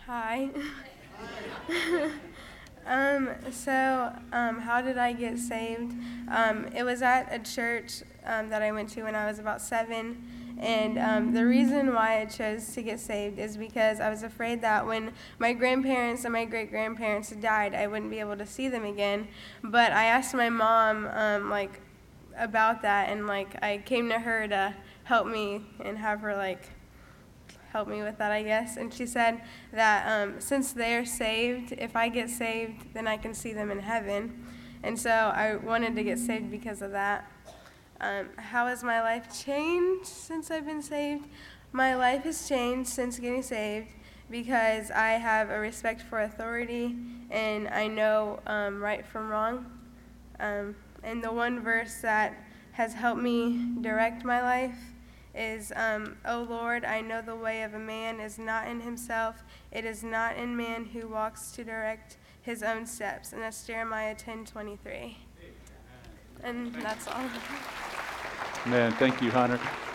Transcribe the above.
Hi. How did I get saved? It was at a church that I went to when I was about 7. And the reason why I chose to get saved is because I was afraid that when my grandparents and my great-grandparents died, I wouldn't be able to see them again. But I asked my mom, about that, and, I came to her to help me and have her, help me with that, I guess. And she said that since they're saved, if I get saved, then I can see them in heaven. And so I wanted to get saved because of that. How has my life changed since I've been saved? My life has changed since getting saved because I have a respect for authority and I know right from wrong. And the one verse that has helped me direct my life is, O Lord, I know the way of a man is not in himself. It is not in man who walks to direct his own steps. And that's Jeremiah 10:23. And that's all. Man, thank you, Hunter.